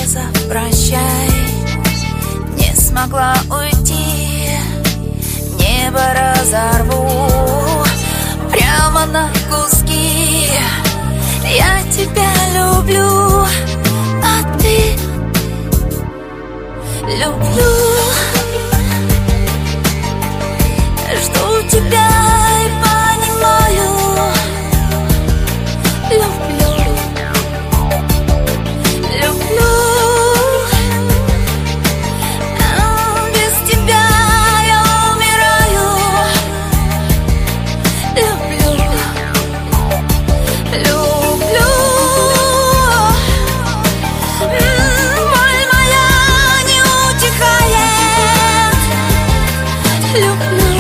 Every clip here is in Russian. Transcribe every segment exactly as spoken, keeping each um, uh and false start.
сказав прощай, не смогла уйти, небо разорву прямо на куски. Я тебя люблю, а ты люблю. Жду тебя и понимаю, люблю, люблю. Без тебя я умираю, люблю, люблю. Боль моя не утихает, люблю.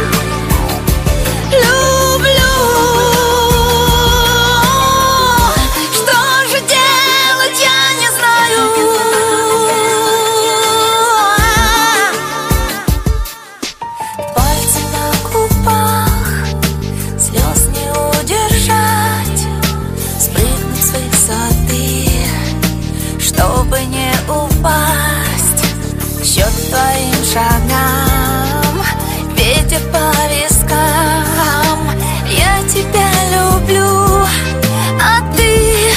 Чтобы не упасть к счет твоим шагам, ветер по вискам. Я тебя люблю, а ты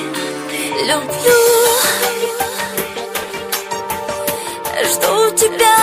люблю. Жду тебя.